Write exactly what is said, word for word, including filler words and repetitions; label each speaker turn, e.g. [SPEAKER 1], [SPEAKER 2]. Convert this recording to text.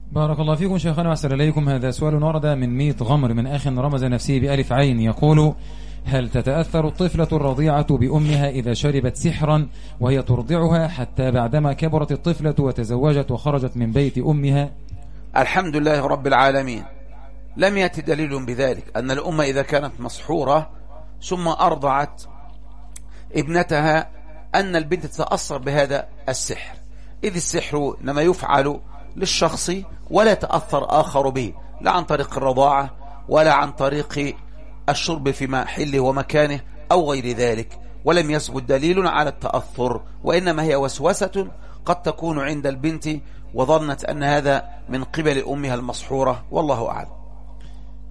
[SPEAKER 1] بارك الله فيكم شيخنا وأحسن إليكم. هذا سؤال ورد من ميت غمر من أخ رمز نفسه بألف عين، يقول: هل تتأثر الطفلة الرضيعة بأمها إذا شربت سحرا وهي ترضعها حتى بعدما كبرت الطفلة وتزوجت وخرجت من بيت أمها؟
[SPEAKER 2] الحمد لله رب العالمين، لم يأتي دليل بذلك أن الأم إذا كانت مسحورة ثم أرضعت ابنتها أن البنت تتأثر بهذا السحر، إذ السحر إنما يفعل للشخص ولا تأثر آخر به، لا عن طريق الرضاعة ولا عن طريق الشرب في محله ومكانه أو غير ذلك، ولم يثبت دليل على التأثر، وإنما هي وسوسة قد تكون عند البنت وظنت أن هذا من قبل أمها المسحورة، والله أعلم.